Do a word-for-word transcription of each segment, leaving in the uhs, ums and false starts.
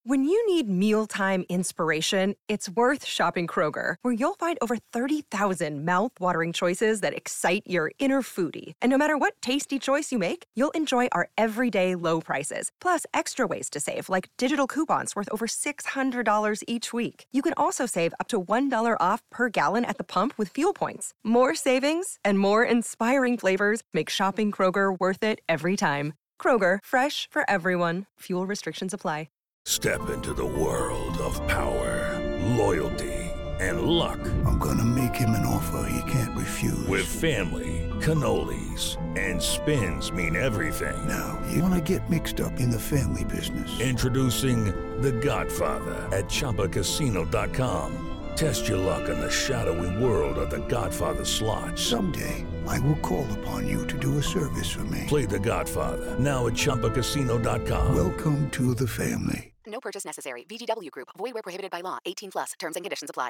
When you need mealtime inspiration, it's worth shopping Kroger, where you'll find over thirty thousand mouth-watering choices that excite your inner foodie. And no matter what tasty choice you make, you'll enjoy our everyday low prices, plus extra ways to save, like digital coupons worth over six hundred dollars each week. You can also save up to one dollar off per gallon at the pump with fuel points. More savings and more inspiring flavors make shopping Kroger worth it every time. Kroger, fresh for everyone. Fuel restrictions apply. Step into the world of power, loyalty, and luck. I'm gonna make him an offer he can't refuse. With family, cannolis, and spins mean everything. Now, you wanna get mixed up in the family business. Introducing The Godfather at Chumba Casino dot com. Test your luck in the shadowy world of The Godfather slot. Someday, I will call upon you to do a service for me. Play The Godfather, now at Chumba Casino dot com. Welcome to the family. No purchase necessary. V G W Group. Void where prohibited by law. eighteen plus. Terms and conditions apply.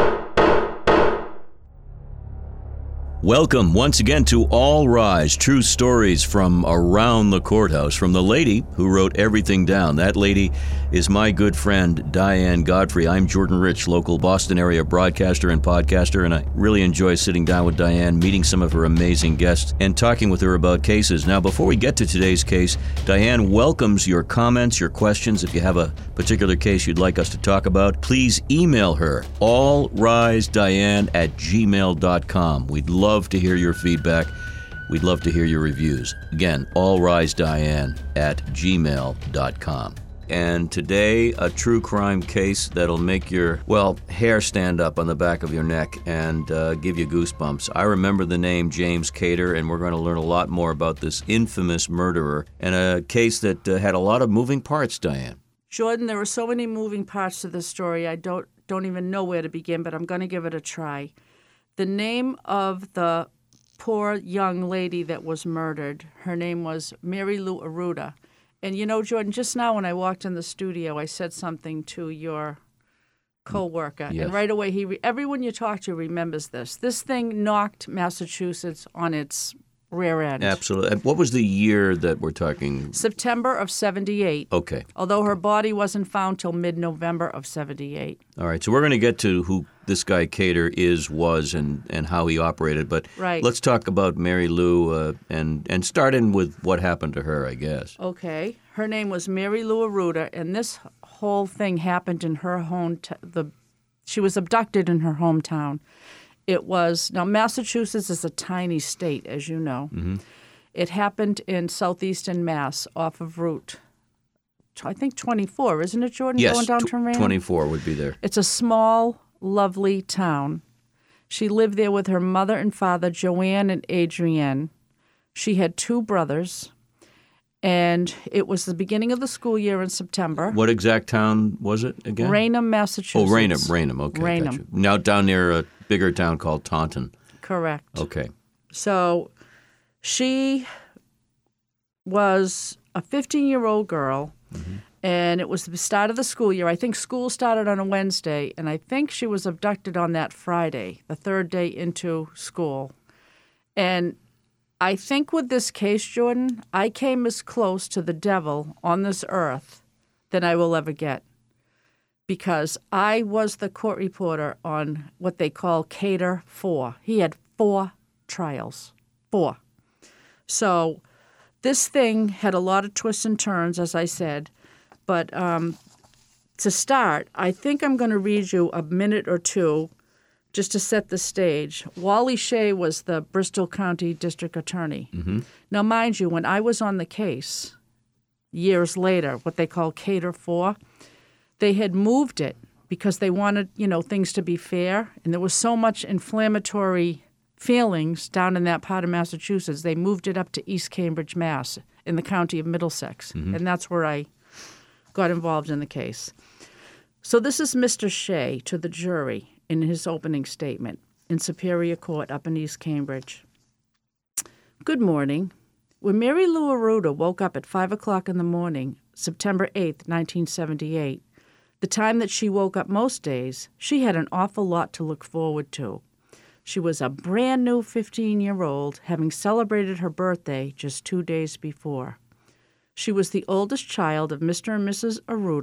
Welcome once again to All Rise, true stories from around the courthouse, from the lady who wrote everything down. That lady is my good friend, Diane Godfrey. I'm Jordan Rich, local Boston area broadcaster and podcaster, and I really enjoy sitting down with Diane, meeting some of her amazing guests, and talking with her about cases. Now, before we get to today's case, Diane welcomes your comments, your questions. If you have a particular case you'd like us to talk about, please email her, allrisediane at gmail dot com. We'd love to hear your feedback. We'd love to hear your reviews. Again, allrisediane at gmail dot com. And today, a true crime case that'll make your, well, hair stand up on the back of your neck and uh, give you goosebumps. I remember the name James Cater, and we're going to learn a lot more about this infamous murderer, and a case that uh, had a lot of moving parts, Diane. Jordan, there are so many moving parts to this story, I don't don't even know where to begin, but I'm going to give it a try. The name of the poor young lady that was murdered, her name was Mary Lou Arruda. And you know, Jordan, just now when I walked in the studio, I said something to your co-worker. Yes. And right away, he re- everyone you talk to remembers this. This thing knocked Massachusetts on its rear end. Absolutely. What was the year that we're talking? September of seventy-eight. Okay. Although her body wasn't found till mid-November of seventy-eight. All right, so we're going to get to who this guy Cater is, was, and, and how he operated. But right. Let's talk about Mary Lou uh, and, and start in with what happened to her, I guess. Okay. Her name was Mary Lou Arruda, and this whole thing happened in her home. T- the She was abducted in her hometown. It was, now Massachusetts is a tiny state, as you know. Mm-hmm. It happened in southeastern Mass off of Route, I think twenty-four, isn't it, Jordan? Yes, going down tw- to Raynham? twenty-four would be there. It's a small, lovely town. She lived there with her mother and father, Joanne and Adrienne. She had two brothers, and it was the beginning of the school year in September. What exact town was it again? Raynham, Massachusetts. Oh, Raynham, Raynham, okay. Raynham. Gotcha. Now down near a bigger town called Taunton. Correct. Okay. So she was a fifteen-year-old girl, mm-hmm. and it was the start of the school year. I think school started on a Wednesday, and I think she was abducted on that Friday, the third day into school. And I think with this case, Jordan, I came as close to the devil on this earth than I will ever get, because I was the court reporter on what they call Cater four. He had four trials, four. So this thing had a lot of twists and turns, as I said. But um, to start, I think I'm going to read you a minute or two just to set the stage. Wally Shea was the Bristol County District Attorney. Mm-hmm. Now, mind you, when I was on the case years later, what they call Cater four, they had moved it because they wanted, you know, things to be fair. And there was so much inflammatory feelings down in that part of Massachusetts, they moved it up to East Cambridge, Mass, in the county of Middlesex. Mm-hmm. And that's where I got involved in the case. So this is Mister Shea to the jury in his opening statement in Superior Court up in East Cambridge. Good morning. When Mary Lou Arruda woke up at five o'clock in the morning, September eighth, nineteen seventy-eight, the time that she woke up most days, she had an awful lot to look forward to. She was a brand new fifteen-year-old, having celebrated her birthday just two days before. She was the oldest child of Mister and Missus Arruda,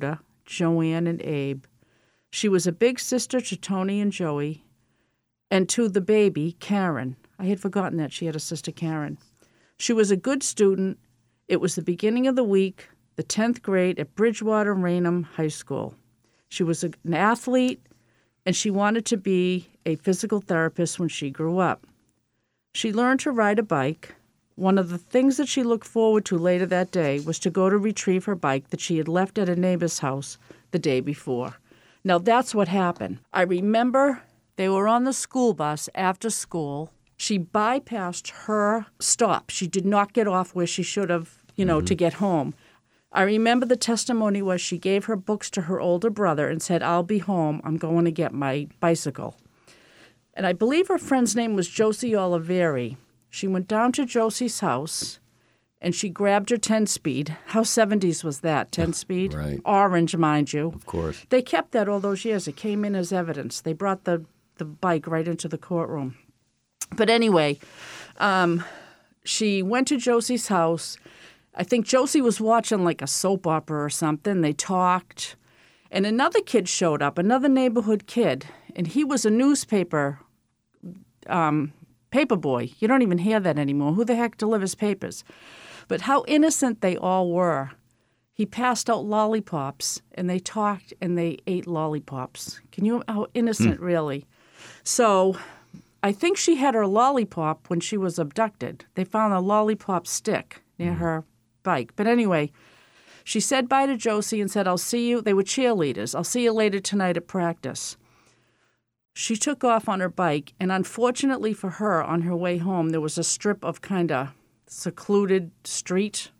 Joanne, and Abe. She was a big sister to Tony and Joey, and to the baby, Karen. I had forgotten that she had a sister, Karen. She was a good student. It was the beginning of the week, the tenth grade at Bridgewater Raynham High School. She was a, an athlete, and she wanted to be a physical therapist when she grew up. She learned to ride a bike. One of the things that she looked forward to later that day was to go to retrieve her bike that she had left at a neighbor's house the day before. Now, that's what happened. I remember they were on the school bus after school. She bypassed her stop. She did not get off where she should have, you know, mm-hmm. to get home. I remember the testimony was she gave her books to her older brother and said, I'll be home. I'm going to get my bicycle. And I believe her friend's name was Josie Oliveri. She went down to Josie's house, and she grabbed her ten-speed. How seventies was that, ten-speed? Right. Orange, mind you. Of course. They kept that all those years. It came in as evidence. They brought the, the bike right into the courtroom. But anyway, um, she went to Josie's house. I think Josie was watching like a soap opera or something. They talked. And another kid showed up, another neighborhood kid, and he was a newspaper um, paper boy. You don't even hear that anymore. Who the heck delivers papers? But how innocent they all were. He passed out lollipops, and they talked, and they ate lollipops. Can you, how innocent, mm. really? So I think she had her lollipop when she was abducted. They found a lollipop stick near mm. her bike. But anyway, she said bye to Josie and said, I'll see you. They were cheerleaders. I'll see you later tonight at practice. She took off on her bike, and unfortunately for her, on her way home, there was a strip of kind of secluded street.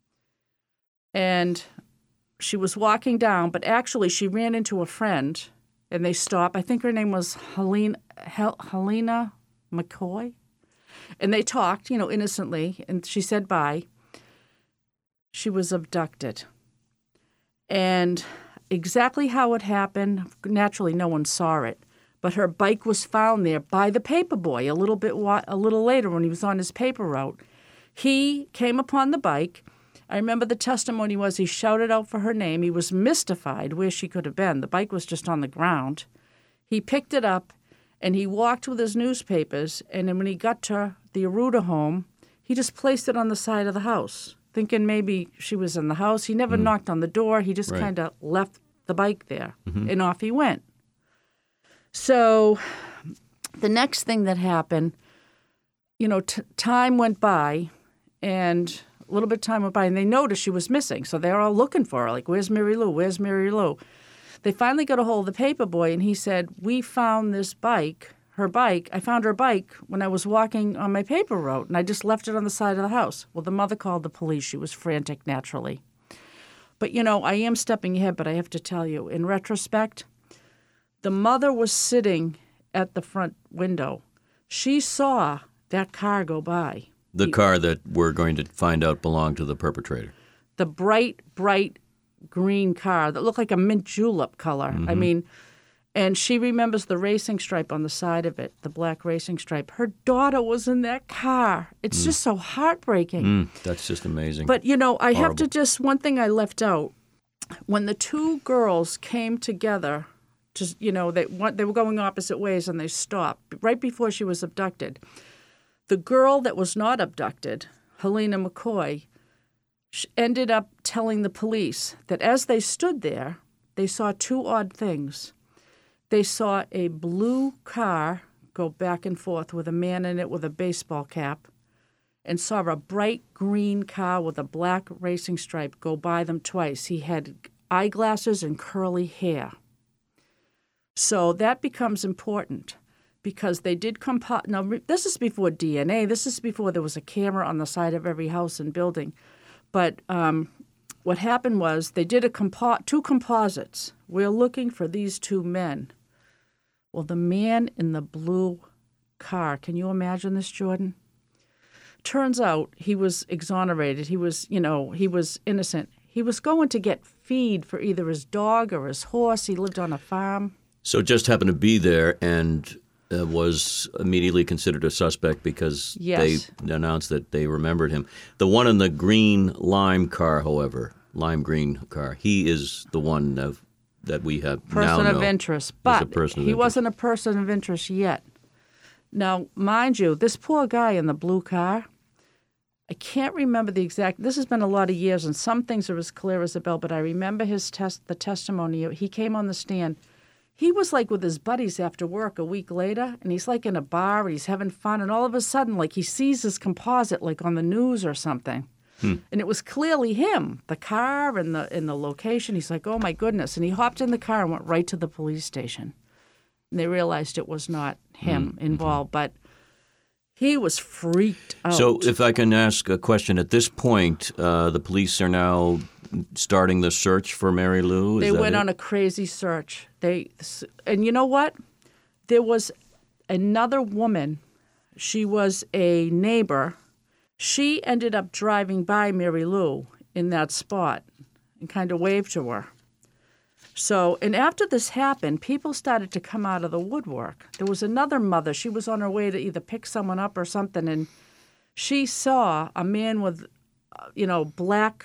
And she was walking down, but actually she ran into a friend, and they stopped. I think her name was Helena, Hel- Helena McCoy. And they talked, you know, innocently, and she said bye. She was abducted. And exactly how it happened, naturally no one saw it, but her bike was found there by the paper boy a little bit wa- a little later when he was on his paper route. He came upon the bike. I remember the testimony was he shouted out for her name. He was mystified where she could have been. The bike was just on the ground. He picked it up, and he walked with his newspapers, and then when he got to the Aruda home, he just placed it on the side of the house, thinking maybe she was in the house. He never mm. knocked on the door. He just right. kind of left the bike there, mm-hmm. and off he went. So the next thing that happened, you know, t- time went by, and a little bit of time went by, and they noticed she was missing. So they're all looking for her, like, where's Mary Lou? Where's Mary Lou? They finally got a hold of the paper boy, and he said, we found this bike, her bike. I found her bike when I was walking on my paper route, and I just left it on the side of the house. Well, the mother called the police. She was frantic, naturally. But, you know, I am stepping ahead, but I have to tell you, in retrospect, the mother was sitting at the front window. She saw that car go by. The car that we're going to find out belonged to the perpetrator. The bright, bright green car that looked like a mint julep color. Mm-hmm. I mean, and she remembers the racing stripe on the side of it, the black racing stripe. Her daughter was in that car. It's mm. just so heartbreaking. Mm, that's just amazing. But, you know, I Horrible. have to just, one thing I left out. When the two girls came together, to, you know, they, they were going opposite ways and they stopped right before she was abducted. The girl that was not abducted, Helena McCoy, ended up telling the police that as they stood there, they saw two odd things. They saw a blue car go back and forth with a man in it with a baseball cap, and saw a bright green car with a black racing stripe go by them twice. He had eyeglasses and curly hair. So that becomes important because they did compo- Now, this is before D N A. This is before there was a camera on the side of every house and building. But um, what happened was they did a compo- two composites. We're looking for these two men. Well, the man in the blue car, can you imagine this, Jordan? Turns out he was exonerated. He was, you know, he was innocent. He was going to get feed for either his dog or his horse. He lived on a farm. So just happened to be there and uh, was immediately considered a suspect because yes. they announced that they remembered him. The one in the green lime car, however, lime green car. He is the one of, that we have now Person know of interest. is But a person of he interest. wasn't a person of interest yet. Now, mind you, this poor guy in the blue car, I can't remember the exact, this has been a lot of years, and some things are as clear as a bell, but I remember his test, the testimony. He came on the stand. He was like with his buddies after work a week later, and he's like in a bar, and he's having fun, and all of a sudden, like he sees his composite like on the news or something. Hmm. And it was clearly him, the car and the and the location. He's like, oh my goodness. And he hopped in the car and went right to the police station. And they realized it was not him mm-hmm. involved, but he was freaked out. So if I can ask a question, at this point, uh, the police are now starting the search for Mary Lou? Is they went it? on a crazy search. They And you know what? There was another woman. She was a neighbor. She ended up driving by Mary Lou in that spot and kind of waved to her. So, and after this happened, people started to come out of the woodwork. There was another mother. She was on her way to either pick someone up or something, and she saw a man with, you know, black,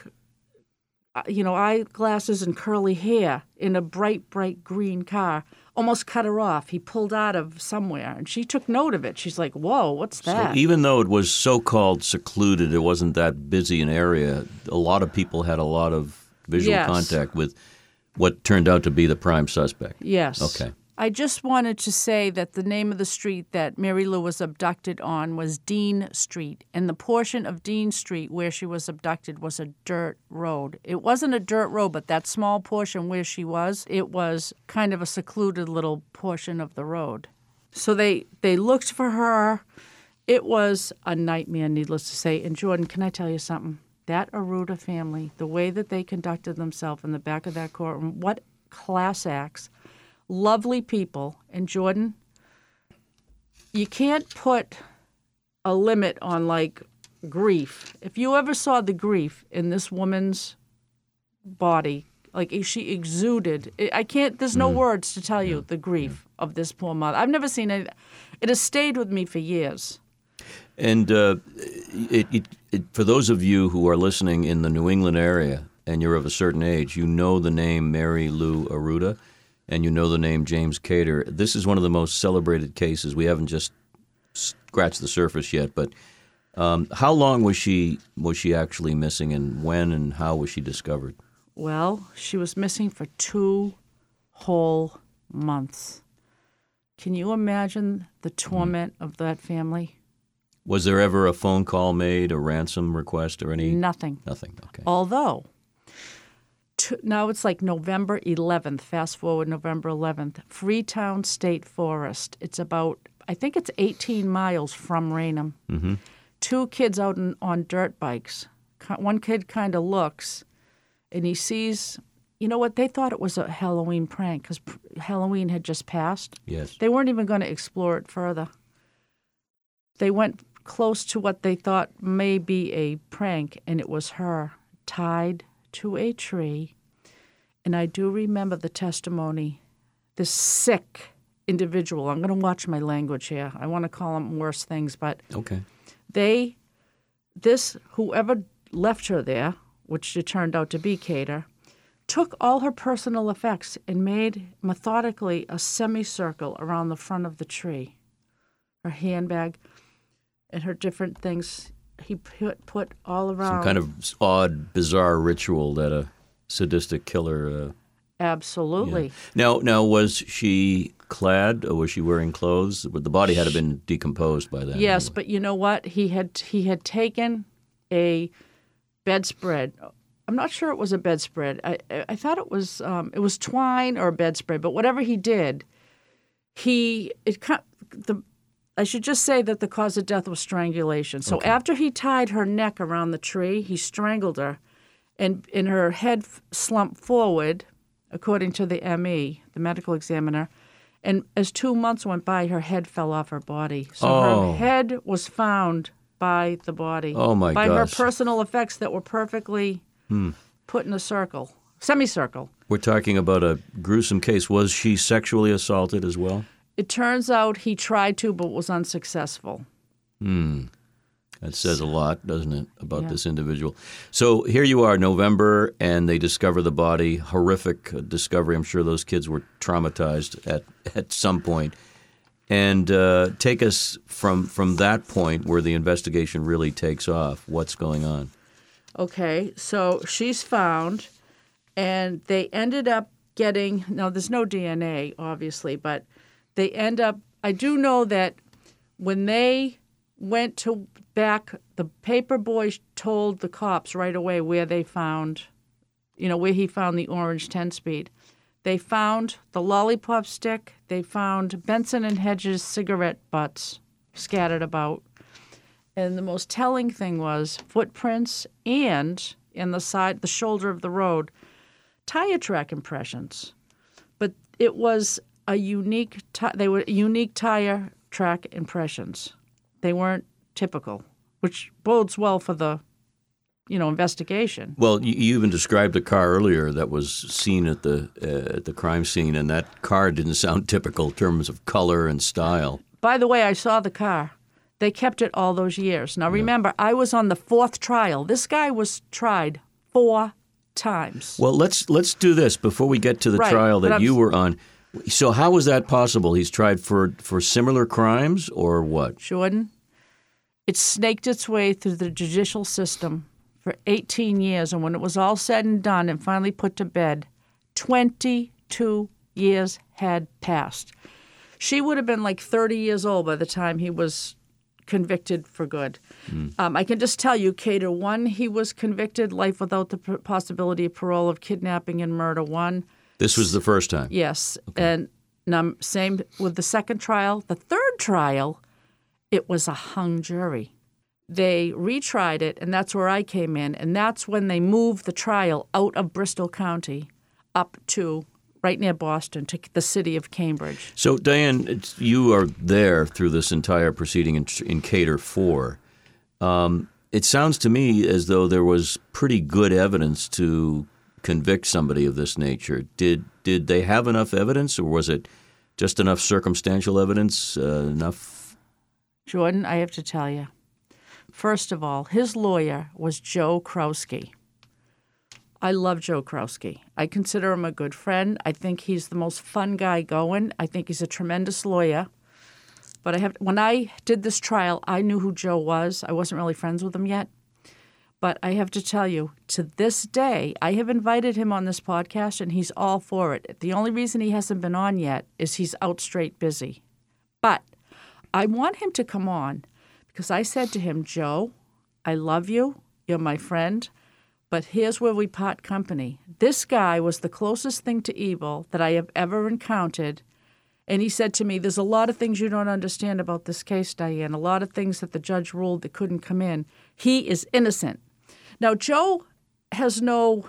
you know, eyeglasses and curly hair in a bright, bright green car. Almost cut her off. He pulled out of somewhere, and she took note of it. She's like, whoa, what's that? So even though it was so-called secluded, it wasn't that busy an area, a lot of people had a lot of visual yes. contact with what turned out to be the prime suspect. Yes. Okay. I just wanted to say that the name of the street that Mary Lou was abducted on was Dean Street, and the portion of Dean Street where she was abducted was a dirt road. It wasn't a dirt road, but that small portion where she was, it was kind of a secluded little portion of the road. So they, they looked for her. It was a nightmare, needless to say. And Jordan, can I tell you something? That Arruda family, the way that they conducted themselves in the back of that courtroom, what class acts. Lovely people. And Jordan, you can't put a limit on, like, grief. If you ever saw the grief in this woman's body, like she exuded, I can't, there's no mm. words to tell you the grief yeah. of this poor mother. I've never seen it. It has stayed with me for years. And uh, it, it, it, for those of you who are listening in the New England area and you're of a certain age, you know the name Mary Lou Arruda. And you know the name James Cater. This is one of the most celebrated cases. We haven't just scratched the surface yet, but um, how long was she was she actually missing, and when and how was she discovered? Well, she was missing for two whole months. Can you imagine the torment mm. of that family? Was there ever a phone call made, a ransom request, or any? Nothing. Nothing, okay. Although... Now it's like November eleventh, fast forward November eleventh, Freetown State Forest. It's about, I think it's eighteen miles from Raynham. Mm-hmm. Two kids out in, on dirt bikes. One kid kind of looks, and he sees, you know what, they thought it was a Halloween prank because pr- Halloween had just passed. Yes. They weren't even going to explore it further. They went close to what they thought may be a prank, and it was her tied to a tree, and I do remember the testimony. This sick individual, I'm going to watch my language here. I want to call them worse things, but okay. They, this, whoever left her there, which it turned out to be Cater, took all her personal effects and made methodically a semicircle around the front of the tree. Her handbag and her different things. He put put all around. Some kind of odd, bizarre ritual that a sadistic killer. Uh, Absolutely. Yeah. Now, now, was she clad or was she wearing clothes? The body had been decomposed by then. Yes, anyway. but you know what? He had he had taken a bedspread. I'm not sure it was a bedspread. I I thought it was um, it was twine or a bedspread. But whatever he did, he it the. I should just say that the cause of death was strangulation. So okay. After he tied her neck around the tree, he strangled her, and, and her head slumped forward, according to the M E, the medical examiner. And as two months went by, her head fell off her body. So oh. her head was found by the body. Oh, my By gosh. her personal effects that were perfectly hmm. put in a circle, semicircle. We're talking about a gruesome case. Was she sexually assaulted as well? It turns out he tried to, but was unsuccessful. Hmm. That says a lot, doesn't it, about Yeah. this individual? So here you are, November, and they discover the body. Horrific uh, discovery. I'm sure those kids were traumatized at, at some point. And uh, take us from from that point where the investigation really takes off. What's going on? Okay, so she's found, and they ended up getting, now there's no D N A, obviously, but they end up, I do know that when they went to back, the paper boy told the cops right away where they found, you know, where he found the orange ten-speed. They found the lollipop stick. They found Benson and Hedges cigarette butts scattered about. And the most telling thing was footprints and, in the side, the shoulder of the road, tire track impressions. But it was a unique, ti- they were unique tire track impressions. They weren't typical, which bodes well for the, you know, investigation. Well, you, you even described a car earlier that was seen at the uh, at the crime scene, and that car didn't sound typical in terms of color and style. By the way, I saw the car. They kept it all those years. Now, remember, I was on the fourth trial. This guy was tried four times. Well, let's let's do this before we get to the Right, trial but that I'm- you were on. So how was that possible? He's tried for, for similar crimes or what? Jordan, it snaked its way through the judicial system for eighteen years, and when it was all said and done and finally put to bed, twenty-two years had passed. She would have been like thirty years old by the time he was convicted for good. Mm. Um, I can just tell you, Cater, one, he was convicted life without the p- possibility of parole of kidnapping and murder. One. This was the first time? Yes. Okay. And num- same with the second trial. The third trial, it was a hung jury. They retried it, and that's where I came in, and that's when they moved the trial out of Bristol County up to right near Boston, to the city of Cambridge. So, Diane, it's, you are there through this entire proceeding in, in Cater four. Um, it sounds to me as though there was pretty good evidence to convict somebody of this nature. Did did they have enough evidence, or was it just enough circumstantial evidence, uh, enough? Jordan, I have to tell you. First of all, his lawyer was Joe Krowski. I love Joe Krowski. I consider him a good friend. I think he's the most fun guy going. I think he's a tremendous lawyer. But I have when I did this trial, I knew who Joe was. I wasn't really friends with him yet. But I have to tell you, to this day, I have invited him on this podcast, and he's all for it. The only reason he hasn't been on yet is he's out straight busy. But I want him to come on because I said to him, Joe, I love you. You're my friend. But here's where we part company. This guy was the closest thing to evil that I have ever encountered. And he said to me, there's a lot of things you don't understand about this case, Diane, a lot of things that the judge ruled that couldn't come in. He is innocent. Now, Joe has no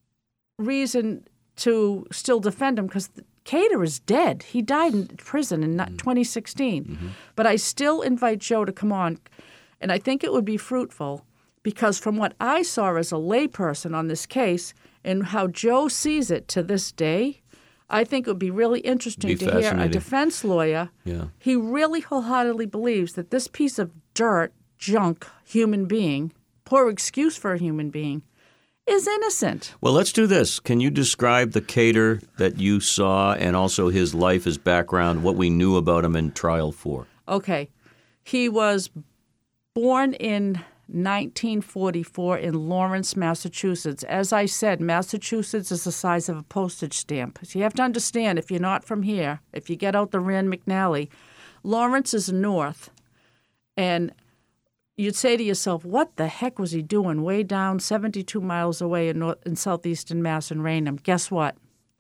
reason to still defend him because Cater is dead. He died in prison in mm-hmm. twenty sixteen. Mm-hmm. But I still invite Joe to come on, and I think it would be fruitful because from what I saw as a layperson on this case and how Joe sees it to this day, I think it would be really interesting be to hear a defense lawyer. Yeah. He really wholeheartedly believes that this piece of dirt, junk, human being, poor excuse for a human being, is innocent. Well, let's do this. Can you describe the Cater that you saw and also his life, his background, what we knew about him in trial four? Okay. He was born in nineteen forty-four in Lawrence, Massachusetts. As I said, Massachusetts is the size of a postage stamp. So you have to understand, if you're not from here, if you get out the Rand McNally, Lawrence is north, and you'd say to yourself, what the heck was he doing way down seventy-two miles away in, north, in southeastern Mass and Raynham? Guess what?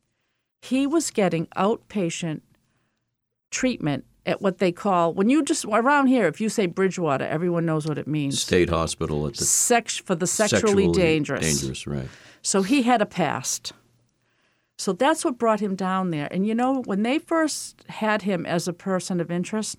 He was getting outpatient treatment at what they call, when you just, around here, if you say Bridgewater, everyone knows what it means. State hospital at the... Sex, for the sexually, sexually dangerous. Dangerous, right. So he had a past. So that's what brought him down there. And you know, when they first had him as a person of interest,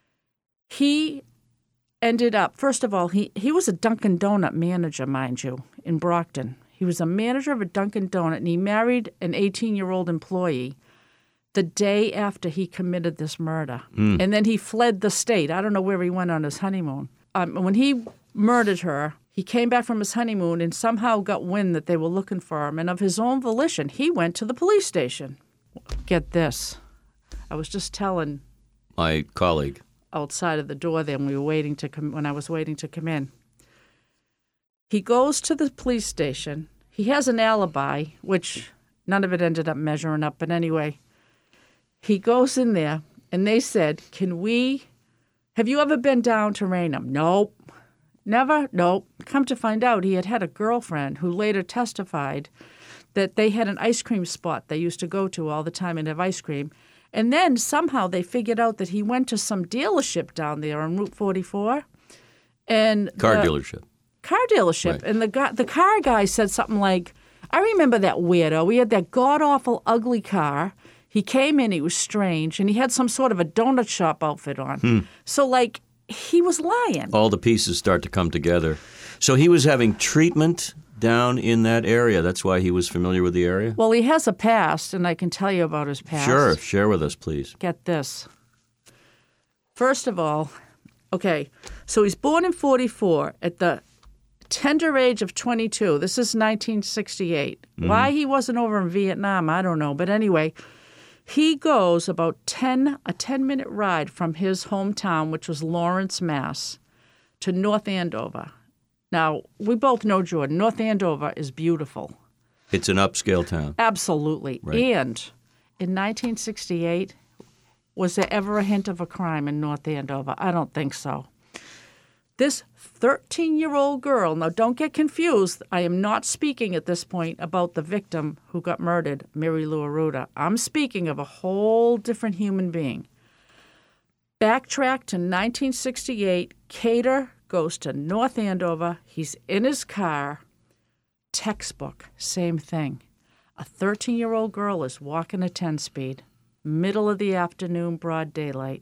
he ended up, first of all, he, he was a Dunkin' Donut manager, mind you, in Brockton. He was a manager of a Dunkin' Donut, and he married an eighteen-year-old employee the day after he committed this murder. Mm. And then he fled the state. I don't know where he went on his honeymoon. um, when he murdered her, he came back from his honeymoon and somehow got wind that they were looking for him. And of his own volition, he went to the police station. Get this. I was just telling my colleague outside of the door there when we were waiting to come, when I was waiting to come in. He goes to the police station. He has an alibi, which none of it ended up measuring up. But anyway, he goes in there, and they said, can we, have you ever been down to Raynham? Nope. Never? Nope. Come to find out, he had had a girlfriend who later testified that they had an ice cream spot they used to go to all the time and have ice cream. And then somehow they figured out that he went to some dealership down there on Route forty-four. And car the, dealership. Car dealership. Right. And the guy, the car guy said something like, I remember that weirdo. He had that god-awful, ugly car. He came in, he was strange, and he had some sort of a donut shop outfit on. Hmm. So, like, he was lying. All the pieces start to come together. So he was having treatment down in that area. That's why he was familiar with the area? Well, he has a past, and I can tell you about his past. Sure. Share with us, please. Get this. First of all, okay, so he's born in forty-four at the tender age of twenty-two. This is nineteen sixty-eight. Mm-hmm. Why he wasn't over in Vietnam, I don't know. But anyway, he goes about ten, a ten-minute ride from his hometown, which was Lawrence, Mass, to North Andover. Now, we both know, Jordan, North Andover is beautiful. It's an upscale town. Absolutely. Right. And in nineteen sixty-eight, was there ever a hint of a crime in North Andover? I don't think so. This thirteen-year-old girl, now don't get confused, I am not speaking at this point about the victim who got murdered, Mary Lou Arruda. I'm speaking of a whole different human being. Backtrack to nineteen sixty-eight, Cater goes to North Andover. He's in his car. Textbook, same thing. A thirteen-year-old girl is walking at ten-speed, middle of the afternoon, broad daylight.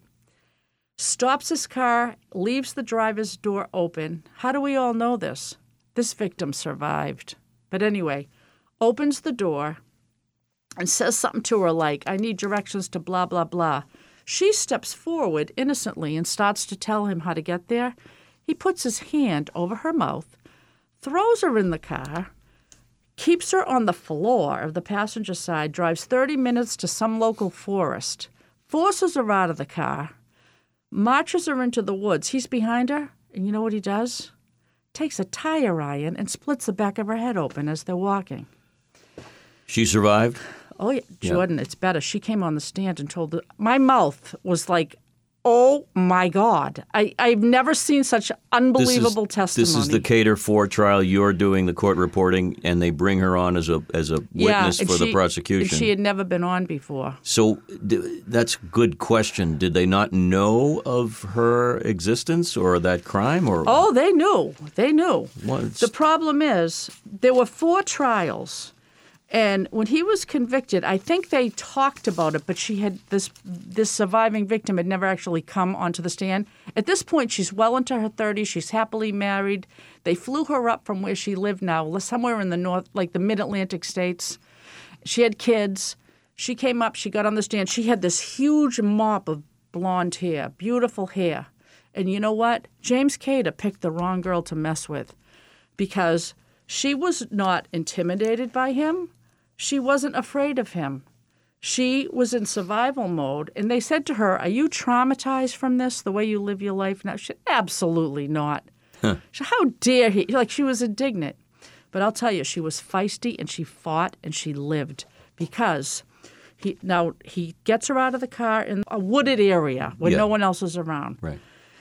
Stops his car, leaves the driver's door open. How do we all know this? This victim survived. But anyway, opens the door and says something to her like, I need directions to blah, blah, blah. She steps forward innocently and starts to tell him how to get there. He puts his hand over her mouth, throws her in the car, keeps her on the floor of the passenger side, drives thirty minutes to some local forest, forces her out of the car, marches her into the woods. He's behind her, and you know what he does? Takes a tire iron and splits the back of her head open as they're walking. She survived? Oh, yeah. Jordan, yeah. It's better. She came on the stand and told the, my mouth was like, oh, my God. I, I've never seen such unbelievable this is, testimony. This is the Cater four trial. You're doing the court reporting, and they bring her on as a as a witness yeah, for she, the prosecution. And she had never been on before. So d- that's a good question. Did they not know of her existence or that crime? Or Oh, they knew. They knew. What? The problem is there were four trials. And when he was convicted, I think they talked about it, but she had this this surviving victim had never actually come onto the stand. At this point, she's well into her thirties. She's happily married. They flew her up from where she lived now, somewhere in the north, like the mid-Atlantic states. She had kids. She came up. She got on the stand. She had this huge mop of blonde hair, beautiful hair. And you know what? James Cater picked the wrong girl to mess with because she was not intimidated by him. She wasn't afraid of him. She was in survival mode. And they said to her, are you traumatized from this, the way you live your life now? She said, absolutely not. Huh. She, how dare he? Like, she was indignant. But I'll tell you, she was feisty, and she fought, and she lived. Because he now he gets her out of the car in a wooded area where yeah. no one else is around. Right.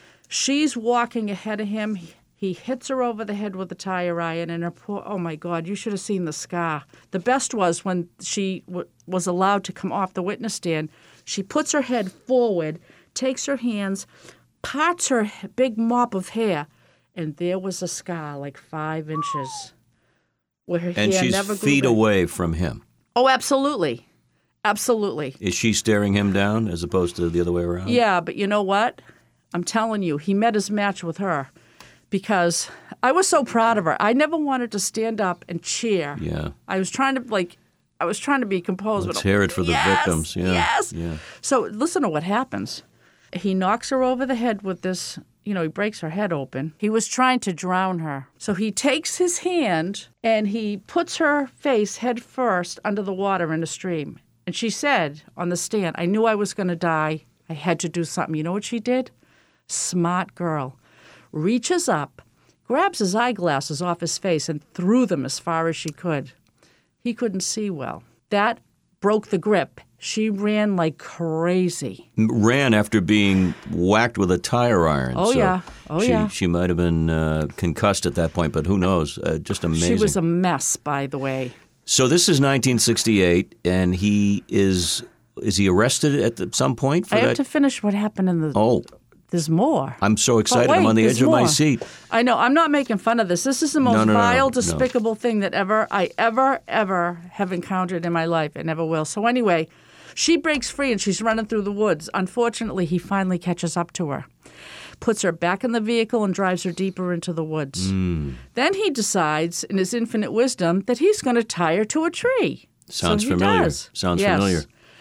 She's walking ahead of him. He, He hits her over the head with a tire iron, and her poor, oh, my God, you should have seen the scar. The best was when she w- was allowed to come off the witness stand, she puts her head forward, takes her hands, parts her big mop of hair, and there was a scar like five inches where her and hair she's never grew feet back. away from him. Oh, absolutely. Absolutely. Is she staring him down as opposed to the other way around? Yeah, but you know what? I'm telling you, he met his match with her. Because I was so proud of her. I never wanted to stand up and cheer. Yeah. I was trying to, like, I was trying to be composed. Let's but hear it for the yes, victims. Yeah. Yes. Yeah. So listen to what happens. He knocks her over the head with this you know, he breaks her head open. He was trying to drown her. So he takes his hand and he puts her face head first under the water in a stream. And she said on the stand, I knew I was going to die. I had to do something. You know what she did? Smart girl. Reaches up, grabs his eyeglasses off his face and threw them as far as she could. He couldn't see well. That broke the grip. She ran like crazy. Ran after being whacked with a tire iron. Oh, so yeah. Oh, she, yeah. She might have been uh, concussed at that point, but who knows? Uh, just amazing. She was a mess, by the way. So this is nineteen sixty-eight, and he is, is he arrested at the, some point for I that? have to finish what happened in the... Oh. There's more. I'm so excited. Wait, I'm on the there's edge of my more. seat. I know. I'm not making fun of this. This is the most No, no, no, vile, no. despicable thing that ever I ever, ever have encountered in my life. I never will. So anyway, she breaks free and she's running through the woods. Unfortunately, he finally catches up to her, puts her back in the vehicle and drives her deeper into the woods. Mm. Then he decides, in his infinite wisdom, that he's going to tie her to a tree. Sounds so he familiar. Does. Sounds yes. familiar.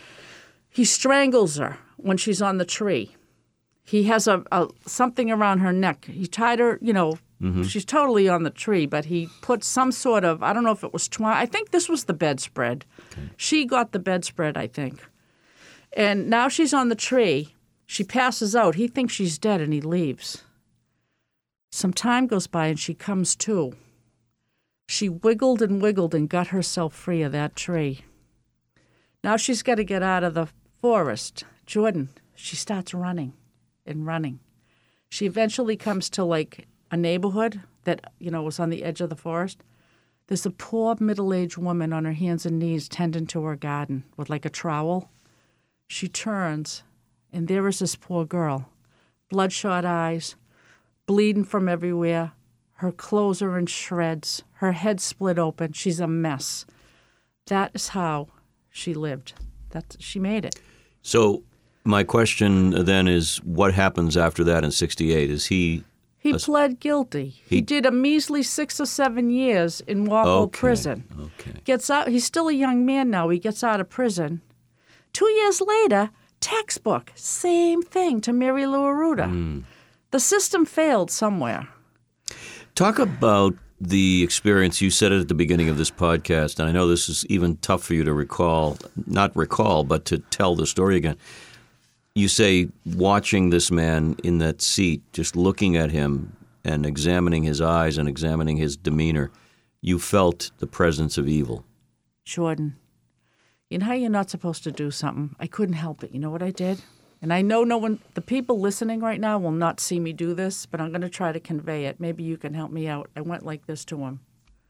He strangles her when she's on the tree. He has a, a something around her neck. He tied her, you know, mm-hmm. she's totally on the tree, but he put some sort of, I don't know if it was twine. I think this was the bedspread. Okay. She got the bedspread, I think. And now she's on the tree. She passes out. He thinks she's dead, and he leaves. Some time goes by, and she comes to. She wiggled and wiggled and got herself free of that tree. Now she's got to get out of the forest. Jordan, she starts running and running. She eventually comes to, like, a neighborhood that, you know, was on the edge of the forest. There's a poor middle-aged woman on her hands and knees tending to her garden with, like, a trowel. She turns, and there is this poor girl, bloodshot eyes, bleeding from everywhere. Her clothes are in shreds. Her head split open. She's a mess. That is how she lived. That she made it. So my question then is, what happens after that in sixty-eight? Is he... He a, pled guilty. He, he did a measly six or seven years in Walpole okay, prison. Okay. Gets out. He's still a young man now. He gets out of prison. Two years later, textbook, same thing to Mary Lou Aruda. Mm. The system failed somewhere. Talk about the experience. You said it at the beginning of this podcast, and I know this is even tough for you to recall, not recall, but to tell the story again. You say watching this man in that seat, just looking at him and examining his eyes and examining his demeanor, you felt the presence of evil. Jordan, you know how you're not supposed to do something? I couldn't help it. You know what I did? And I know no one, the people listening right now will not see me do this, but I'm going to try to convey it. Maybe you can help me out. I went like this to him.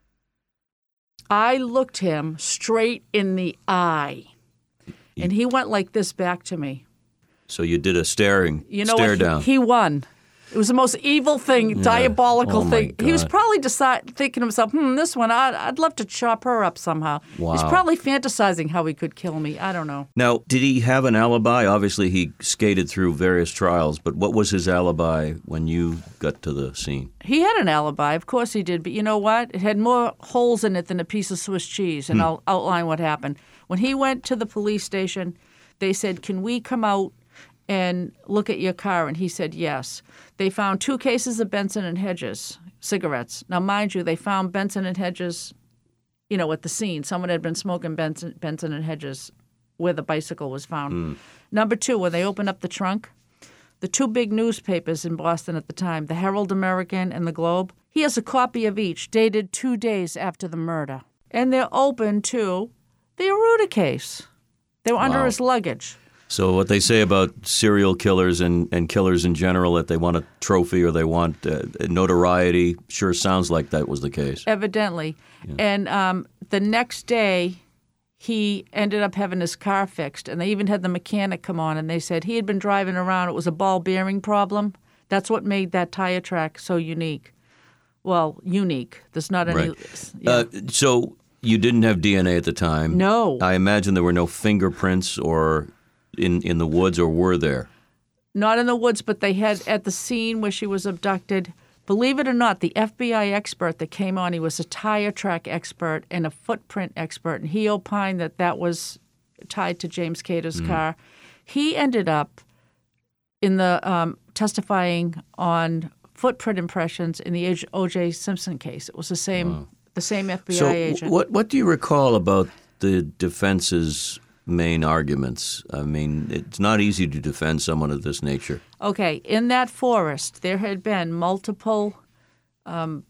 I looked him straight in the eye, and he went like this back to me. So you did a staring, you know stare what? down. He, he won. It was the most evil thing, yeah. diabolical oh thing. God. He was probably decide, thinking to himself, hmm, this one, I'd, I'd love to chop her up somehow. Wow. He's probably fantasizing how he could kill me. I don't know. Now, did he have an alibi? Obviously, he skated through various trials, but what was his alibi when you got to the scene? He had an alibi. Of course he did. But you know what? It had more holes in it than a piece of Swiss cheese, and hmm. I'll outline what happened. When he went to the police station, they said, can we come out and look at your car? And he said yes. They found two cases of Benson and Hedges cigarettes. Now, mind you, they found Benson and Hedges, you know, at the scene. Someone had been smoking Benson, Benson and Hedges where the bicycle was found. Mm. Number two, when they opened up the trunk, the two big newspapers in Boston at the time, the Herald American and the Globe, he has a copy of each dated two days after the murder. And they're open to the Aruda case. They were wow. under his luggage. So what they say about serial killers and, and killers in general, that they want a trophy or they want uh, notoriety, sure sounds like that was the case. Evidently. Yeah. And um, the next day, he ended up having his car fixed, and they even had the mechanic come on, and they said he had been driving around. It was a ball bearing problem. That's what made that tire track so unique. Well, unique. There's not any... Right. Yeah. Uh, so you didn't have D N A at the time. No. I imagine there were no fingerprints or... In, in the woods, or were there? Not in the woods, but they had at the scene where she was abducted. Believe it or not, the F B I expert that came on, he was a tire track expert and a footprint expert, and he opined that that was tied to James Cater's mm. car. He ended up in the um, testifying on footprint impressions in the O J Simpson case. It was the same wow. the same F B I so agent. What what do you recall about the defense's main arguments? I mean, it's not easy to defend someone of this nature. Okay, in that forest, there had been multiple um,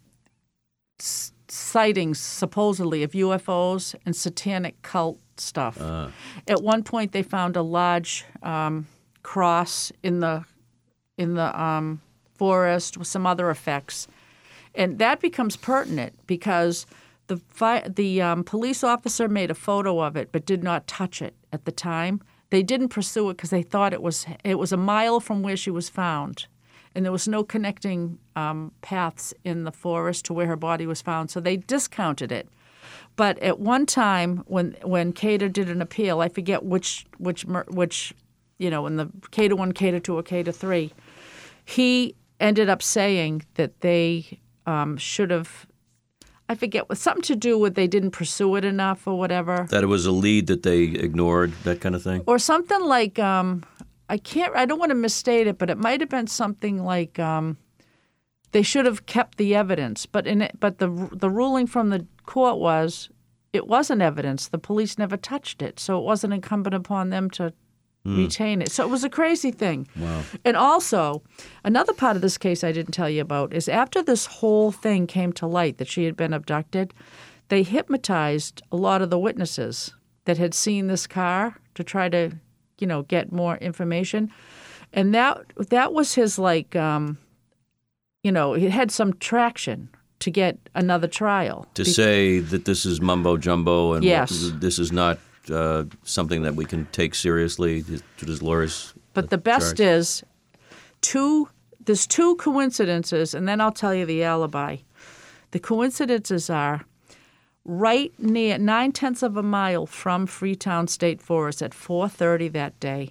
s- sightings, supposedly, of U F Os and satanic cult stuff. Uh. At one point, they found a large um, cross in the in the um, forest with some other effects, and that becomes pertinent because the fi- the um, police officer made a photo of it but did not touch it at the time. They didn't pursue it because they thought it was it was a mile from where she was found, and there was no connecting um, paths in the forest to where her body was found, so they discounted it. But at one time, when when Cater did an appeal, I forget which which which you know, in the Cater one, Cater two, or Cater three, he ended up saying that they um, should have. I forget, with something to do with they didn't pursue it enough or whatever. That it was a lead that they ignored, that kind of thing? Or something like, um, I can't, I don't want to misstate it, but it might have been something like um, they should have kept the evidence. But in it, but the the ruling from the court was it wasn't evidence. The police never touched it, so it wasn't incumbent upon them to Mm. retain it. So it was a crazy thing. Wow. And also, another part of this case I didn't tell you about is after this whole thing came to light that she had been abducted, they hypnotized a lot of the witnesses that had seen this car to try to, you know, get more information. And that that was his, like, um, you know, it had some traction to get another trial. To Be- say that this is mumbo jumbo and yes. this is not Uh, something that we can take seriously to his lawyers. But the best charge. is two. There's two coincidences, and then I'll tell you the alibi. The coincidences are right near nine tenths of a mile from Freetown State Forest at four thirty that day.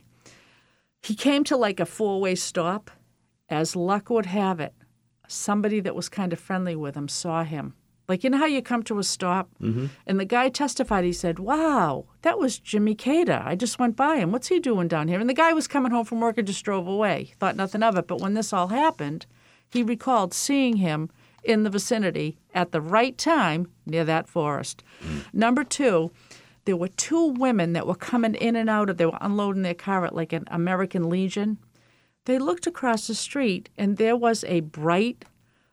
He came to like a four-way stop. As luck would have it, somebody that was kind of friendly with him saw him. Like, you know how you come to a stop? Mm-hmm. And the guy testified, he said, wow, that was Jimmy Cater. I just went by him. What's he doing down here? And the guy was coming home from work and just drove away. Thought nothing of it. But when this all happened, he recalled seeing him in the vicinity at the right time near that forest. Mm. Number two, there were two women that were coming in and out of, they were unloading their car at like an American Legion. They looked across the street, and there was a bright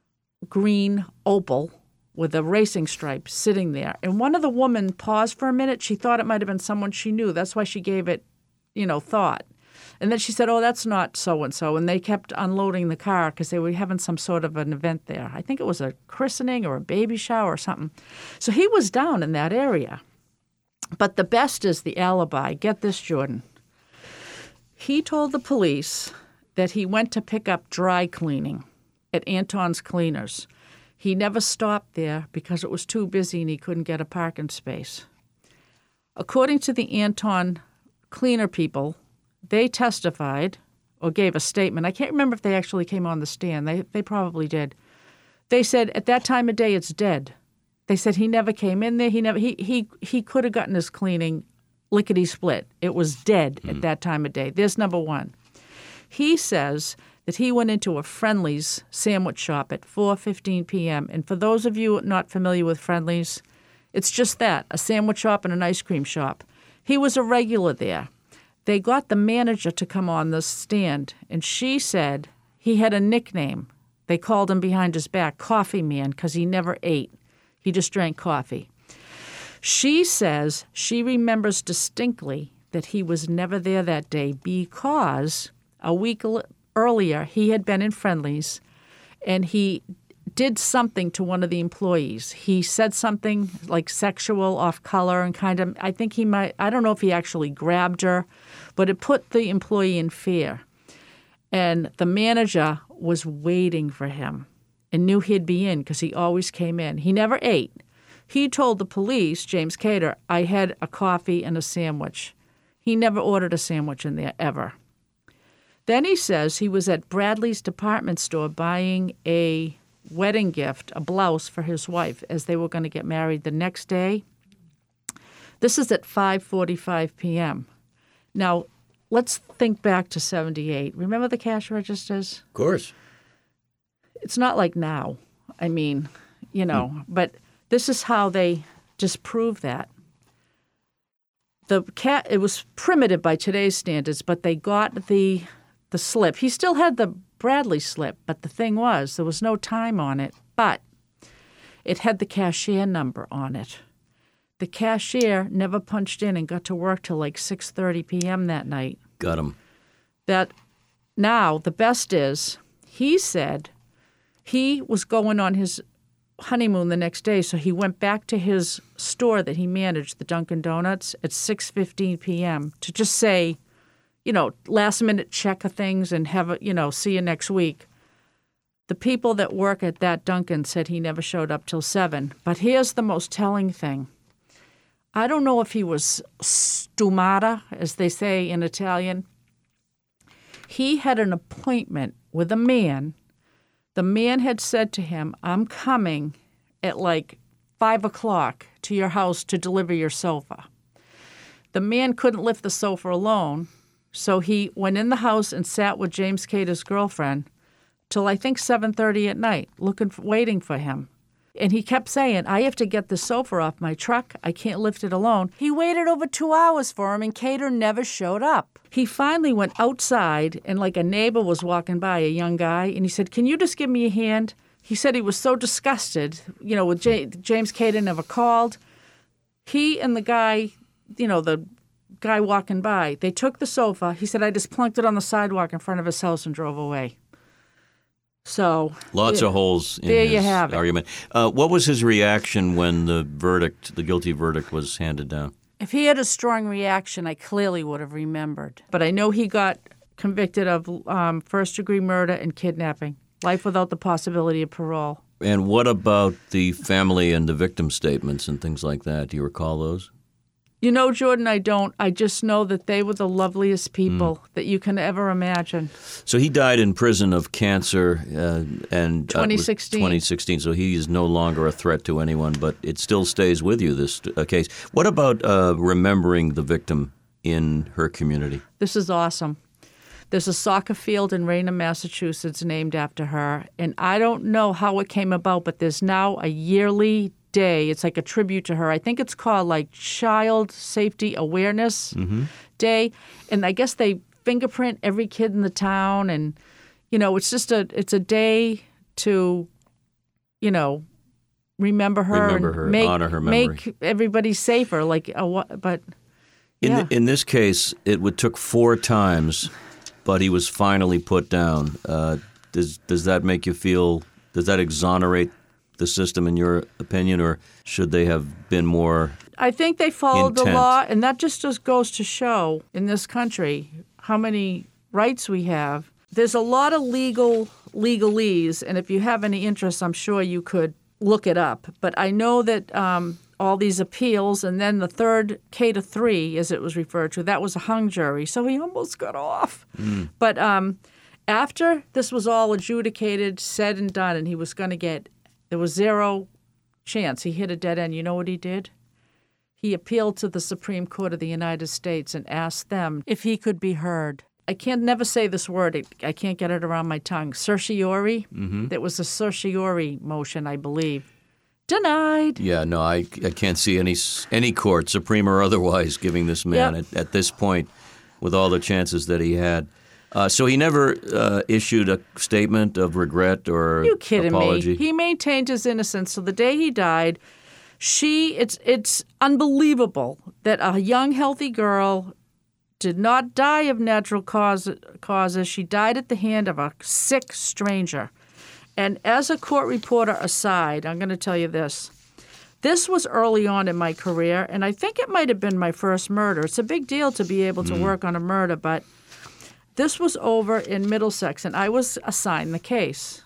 green Opel with a racing stripe sitting there. And one of the women paused for a minute. She thought it might have been someone she knew. That's why she gave it, you know, thought. And then she said, oh, that's not so-and-so. And they kept unloading the car because they were having some sort of an event there. I think it was a christening or a baby shower or something. So he was down in that area. But the best is the alibi. Get this, Jordan. He told the police that he went to pick up dry cleaning at Anton's Cleaners. He never stopped there because it was too busy and he couldn't get a parking space. According to the Anton Cleaner people, they testified or gave a statement. I can't remember if they actually came on the stand. They they probably did. They said at that time of day it's dead. They said he never came in there. He never he he he could have gotten his cleaning lickety split. It was dead mm. at that time of day. There's number one. He says that he went into a Friendly's sandwich shop at four fifteen p.m. And for those of you not familiar with Friendly's, it's just that, a sandwich shop and an ice cream shop. He was a regular there. They got the manager to come on the stand, and she said he had a nickname. They called him behind his back Coffee Man because he never ate. He just drank coffee. She says she remembers distinctly that he was never there that day because a week earlier he had been in Friendly's and he did something to one of the employees. He said something like sexual, off color, and kind of, I think he might, I don't know if he actually grabbed her, but it put the employee in fear. And the manager was waiting for him and knew he'd be in because he always came in. He never ate. He told the police, James Cater, I had a coffee and a sandwich. He never ordered a sandwich in there, ever. Then he says he was at Bradley's department store buying a wedding gift, a blouse for his wife, as they were going to get married the next day. This is at five forty-five p.m. Now, let's think back to seventy-eight. Remember the cash registers? Of course. It's not like now. I mean, you know, hmm. but this is how they disprove that. The cat, it was primitive by today's standards, but they got the the slip. He still had the Bradley slip, but the thing was, there was no time on it, but it had the cashier number on it. The cashier never punched in and got to work till like six thirty p.m. that night. Got him. That now the best is, he said he was going on his honeymoon the next day, so he went back to his store that he managed, the Dunkin' Donuts, at six fifteen p.m. to just say, you know, last minute check of things and have a, you know, see you next week. The people that work at that Dunkin' said he never showed up till seven. But here's the most telling thing. I don't know if he was stumata, as they say in Italian. He had an appointment with a man. The man had said to him, I'm coming at like five o'clock to your house to deliver your sofa. The man couldn't lift the sofa alone, so he went in the house and sat with James Cater's girlfriend till I think seven thirty at night, looking for, waiting for him. And he kept saying, I have to get the sofa off my truck. I can't lift it alone. He waited over two hours for him, and Cater never showed up. He finally went outside, and like a neighbor was walking by, a young guy, and he said, can you just give me a hand? He said he was so disgusted, you know, with J- James Cater never called. He and the guy, you know, the guy walking by, they took the sofa. He said, I just plunked it on the sidewalk in front of his house and drove away. So lots yeah, of holes in there his you have it. argument. Uh, what was his reaction when the verdict, the guilty verdict, was handed down? If he had a strong reaction, I clearly would have remembered. But I know he got convicted of um, first-degree murder and kidnapping, life without the possibility of parole. And what about the family and the victim statements and things like that? Do you recall those? You know, Jordan, I don't. I just know that they were the loveliest people mm. that you can ever imagine. So he died in prison of cancer uh, and twenty sixteen. Uh, twenty sixteen. So he is no longer a threat to anyone, but it still stays with you, this uh, case. What about uh, remembering the victim in her community? This is awesome. There's a soccer field in Raynham, Massachusetts named after her. And I don't know how it came about, but there's now a yearly day. It's like a tribute to her. I think it's called like Child Safety Awareness mm-hmm. Day. And I guess they fingerprint every kid in the town. And, you know, it's just a it's a day to, you know, remember her remember and her, make, honor her memory. Make everybody safer. Like, a, but yeah. In, the, in this case, it would took four times, but he was finally put down. Uh, does does that make you feel? Does that exonerate the system, in your opinion, or should they have been more I think they followed intent? The law, and that just, just goes to show in this country how many rights we have. There's a lot of legal legalese, and if you have any interest, I'm sure you could look it up. But I know that um, all these appeals, and then the third Cater three, as it was referred to, that was a hung jury, so he almost got off. Mm. But um, after this was all adjudicated, said and done, and he was going to get There was zero chance. He hit a dead end. You know what he did? He appealed to the Supreme Court of the United States and asked them if he could be heard. I can't never say this word. I can't get it around my tongue. Certiorari. Mm-hmm. There was a certiorari motion, I believe. Denied. Yeah, no, I, I can't see any any court, Supreme or otherwise, giving this man yep. at, at this point, with all the chances that he had. Uh, so he never uh, issued a statement of regret or you kidding apology? me? He maintained his innocence. So the day he died, she it's it's unbelievable that a young, healthy girl did not die of natural cause, causes. She died at the hand of a sick stranger. And as a court reporter aside, I'm going to tell you this. This was early on in my career, and I think it might have been my first murder. It's a big deal to be able to mm. work on a murder, but this was over in Middlesex, and I was assigned the case.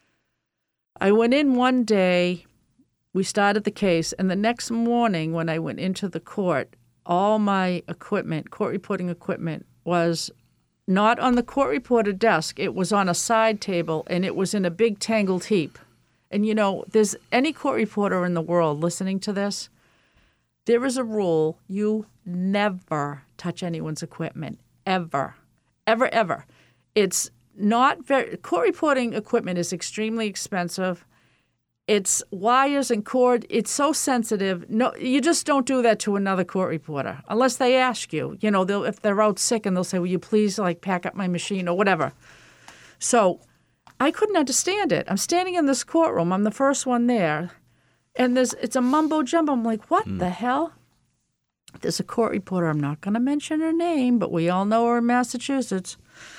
I went in one day, we started the case, and the next morning when I went into the court, all my equipment, court reporting equipment, was not on the court reporter desk. It was on a side table, and it was in a big tangled heap. And, you know, there's any court reporter in the world listening to this, there is a rule: you never touch anyone's equipment, ever, ever, ever. It's not very, court reporting equipment is extremely expensive. It's wires and cord. It's so sensitive. No, you just don't do that to another court reporter unless they ask you. You know, they'll, if they're out sick and they'll say, will you please like pack up my machine or whatever. So I couldn't understand it. I'm standing in this courtroom. I'm the first one there. And there's it's a mumbo jumbo. I'm like, what mm. the hell? There's a court reporter. I'm not going to mention her name, but we all know her in Massachusetts.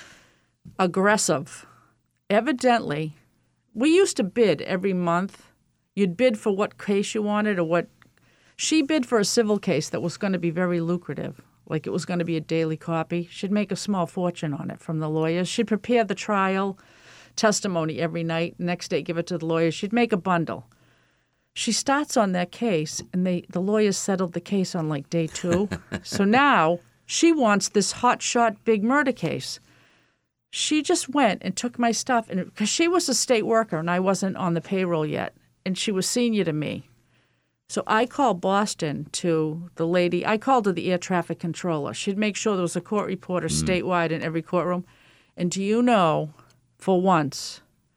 Aggressive. Evidently, we used to bid every month. You'd bid for what case you wanted or what. She bid for a civil case that was going to be very lucrative. Like it was going to be a daily copy. She'd make a small fortune on it from the lawyers. She'd prepare the trial testimony every night. Next day, give it to the lawyers. She'd make a bundle. She starts on that case, and they the lawyers settled the case on like day two. So now she wants this hotshot big murder case. She just went and took my stuff, and because she was a state worker and I wasn't on the payroll yet, and she was senior to me. So I called Boston to the lady. I called her the air traffic controller. She'd make sure there was a court reporter mm. statewide in every courtroom. And do you know, for once,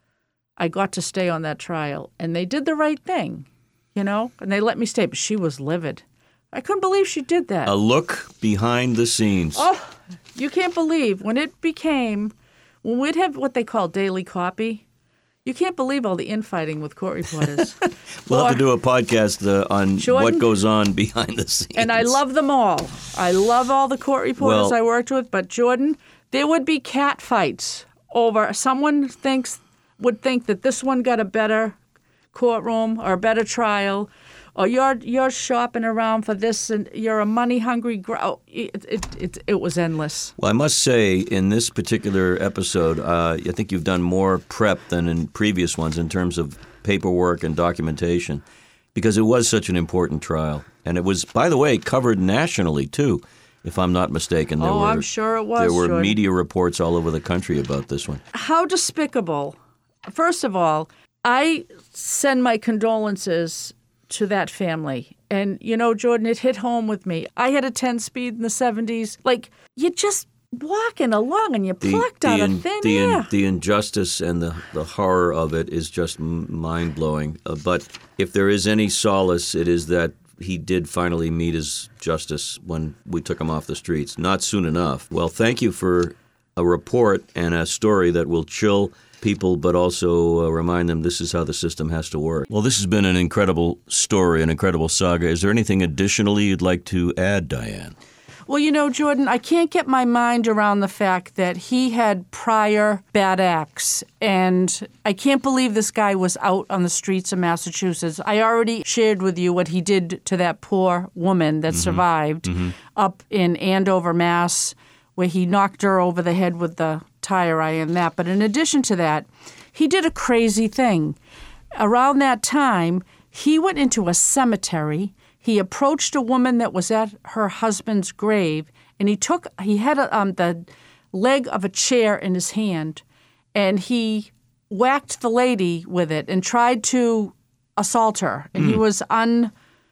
I got to stay on that trial, and they did the right thing, you know, and they let me stay, but she was livid. I couldn't believe she did that. A look behind the scenes. Oh, you can't believe when it became, when we'd have what they call daily copy, you can't believe all the infighting with court reporters. We'll or, have to do a podcast uh, on Jordan, what goes on behind the scenes. And I love them all. I love all the court reporters well, I worked with, but Jordan, there would be cat fights over, someone thinks, would think that this one got a better courtroom or a better trial, or you're you're shopping around for this and you're a money-hungry gro- it, it, it, it was endless. Well, I must say, in this particular episode, uh, I think you've done more prep than in previous ones in terms of paperwork and documentation, because it was such an important trial. And it was, by the way, covered nationally, too, if I'm not mistaken. There oh, were, I'm sure it was, There were Jordan. media reports all over the country about this one. How despicable. First of all, I send my condolences to that family. And, you know, Jordan, it hit home with me. I had a ten-speed in the seventies. Like, you're just walking along and you're plucked the, the out in, of thin the air. In, the injustice and the, the horror of it is just mind-blowing. Uh, but if there is any solace, it is that he did finally meet his justice when we took him off the streets. Not soon enough. Well, thank you for a report and a story that will chill people, but also uh, remind them this is how the system has to work. Well, this has been an incredible story, an incredible saga. Is there anything additionally you'd like to add, Diane? Well, you know, Jordan, I can't get my mind around the fact that he had prior bad acts, and I can't believe this guy was out on the streets of Massachusetts. I already shared with you what he did to that poor woman that mm-hmm. survived mm-hmm. up in Andover, Mass., where he knocked her over the head with the tire iron, that. But in addition to that, he did a crazy thing. Around that time, he went into a cemetery. He approached a woman that was at her husband's grave, and he took he had a, um, the leg of a chair in his hand, and he whacked the lady with it and tried to assault her, and mm. he was un.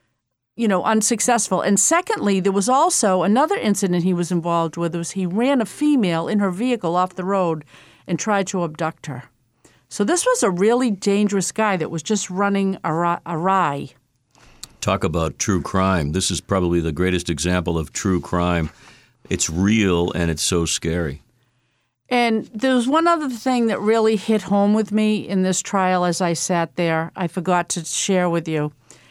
you know, unsuccessful. And secondly, there was also another incident he was involved with. Was he ran a female in her vehicle off the road and tried to abduct her. So this was a really dangerous guy that was just running awry. Talk about true crime. This is probably the greatest example of true crime. It's real and it's so scary. And there was one other thing that really hit home with me in this trial as I sat there. I forgot to share with you.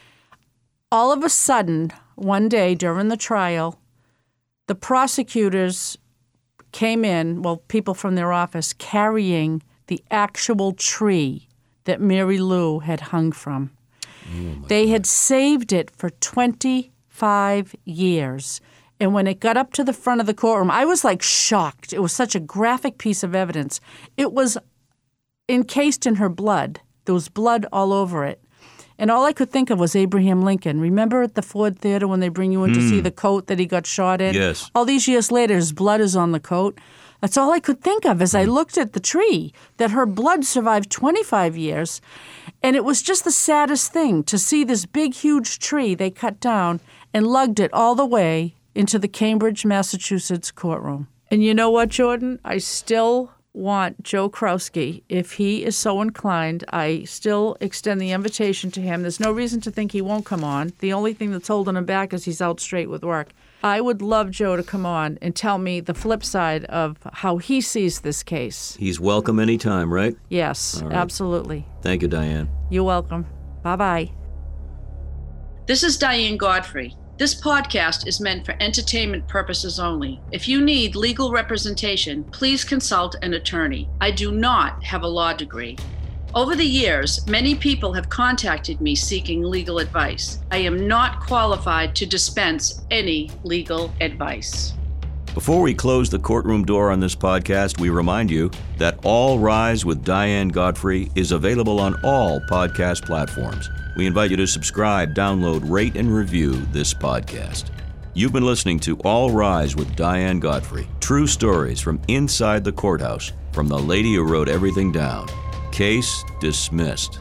All of a sudden, one day during the trial, the prosecutors came in, well, people from their office, carrying the actual tree that Mary Lou had hung from. Oh they God. had saved it for twenty-five years. And when it got up to the front of the courtroom, I was like shocked. It was such a graphic piece of evidence. It was encased in her blood. There was blood all over it. And all I could think of was Abraham Lincoln. Remember at the Ford Theater when they bring you in mm. to see the coat that he got shot in? Yes. All these years later, his blood is on the coat. That's all I could think of as mm. I looked at the tree, that her blood survived twenty-five years. And it was just the saddest thing to see this big, huge tree they cut down and lugged it all the way into the Cambridge, Massachusetts courtroom. And you know what, Jordan? I still want Joe Krowski, if he is so inclined, I still extend the invitation to him. There's no reason to think he won't come on. The only thing that's holding him back is he's out straight with work. I would love Joe to come on and tell me the flip side of how he sees this case. He's welcome anytime, right? Yes, right. Absolutely. Thank you, Diane. You're welcome. Bye-bye. This is Diane Godfrey. This podcast is meant for entertainment purposes only. If you need legal representation, please consult an attorney. I do not have a law degree. Over the years, many people have contacted me seeking legal advice. I am not qualified to dispense any legal advice. Before we close the courtroom door on this podcast, we remind you that All Rise with Diane Godfrey is available on all podcast platforms. We invite you to subscribe, download, rate, and review this podcast. You've been listening to All Rise with Diane Godfrey. True stories from inside the courthouse, from the lady who wrote everything down. Case dismissed.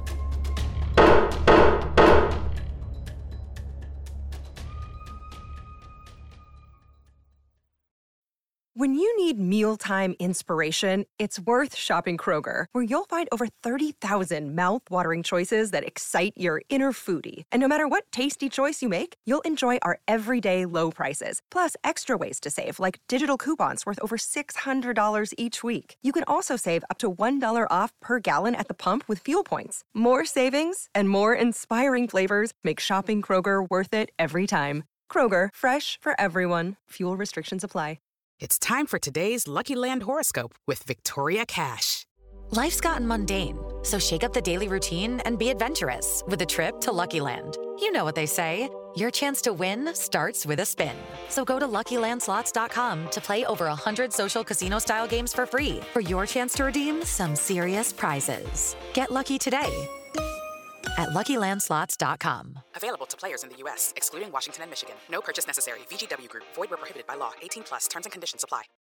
When you need mealtime inspiration, it's worth shopping Kroger, where you'll find over thirty thousand mouth-watering choices that excite your inner foodie. And no matter what tasty choice you make, you'll enjoy our everyday low prices, plus extra ways to save, like digital coupons worth over six hundred dollars each week. You can also save up to one dollar off per gallon at the pump with fuel points. More savings and more inspiring flavors make shopping Kroger worth it every time. Kroger, fresh for everyone. Fuel restrictions apply. It's time for today's Lucky Land horoscope with Victoria Cash. Life's gotten mundane, so shake up the daily routine and be adventurous with a trip to Lucky Land. You know what they say, your chance to win starts with a spin. So go to Lucky Land Slots dot com to play over one hundred social casino-style games for free for your chance to redeem some serious prizes. Get lucky today at Lucky Land Slots dot com. Available to players in the U S, excluding Washington and Michigan. No purchase necessary. V G W Group. Void where prohibited by law. eighteen plus. Terms and conditions apply.